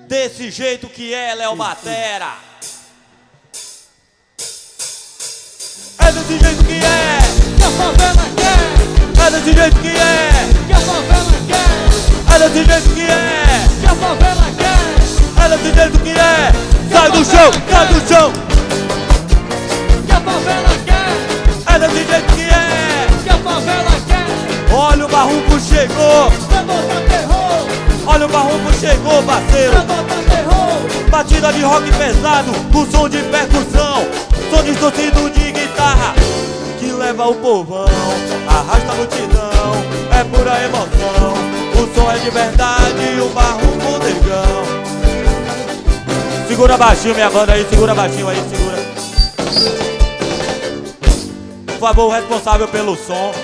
Desse jeito que é, Léo Batera. É desse jeito que é, que a favela quer. é desse jeito que é, Que a favela quer. é desse jeito que é, Que a favela quer. é desse jeito que é. Sai do chão, sai do chão. Que a favela quer. É desse jeito que é. Que a favela quer. Olha o barrumpo chegou, Pra botar terror. olha o barrumpo chegou, parceiro. Pra botar terror. Batida de rock pesado, o som de percussão, som distorcido de guitarra, que leva o povão, arrasta a multidão, é pura emoção. O som é de verdade, o barrumpo negão. Segura baixinho minha banda aí, segura baixinho aí, segura. Por favor, o responsável pelo som,